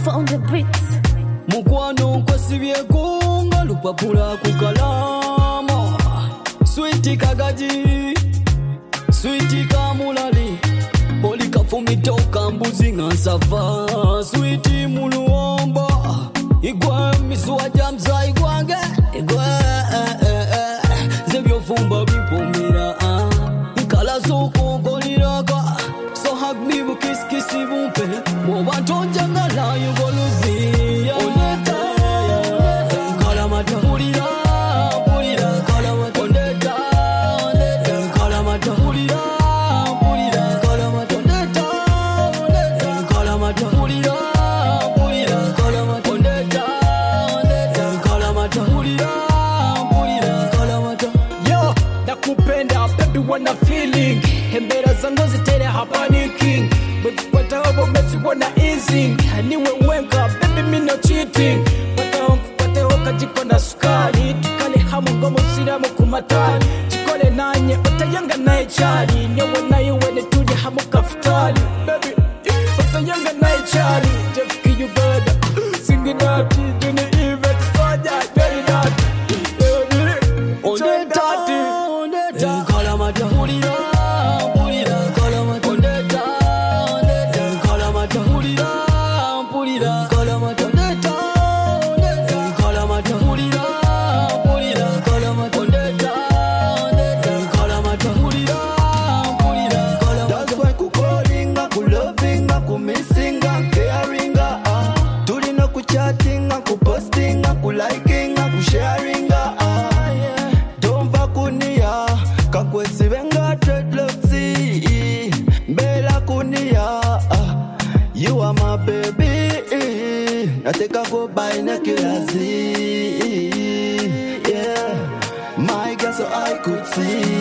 found the beats. Mukwano nkwasibye kunga lupapula ku kalamu. Sweetie kagaji, sweetie kamulali. Oli kafumito kambuzi ngansava. Sweetie muluomba, igwa miswa jamza igwange. Igwa zebyo fumba bipomera. Nkala zoko goliraka. So hug me with kiss bumpe. Mo bantonja ngala yugoluzi. Wanna feeling Hembera zango zitere hapaniking But what I hope makes you wanna easing Anyway wenka baby me no cheating What I hope jiko na sukari Tukale hamu gomo siramu kumatari Chikole nanye utayanga nae chari Nyewe na yuwe ne tuje hamu kaftari Baby utayanga nae chari Jeffki you better Singing out in the event Fanya very naughty You are my baby. I take a go by Nakirazi. Yeah, my girl, so I could see.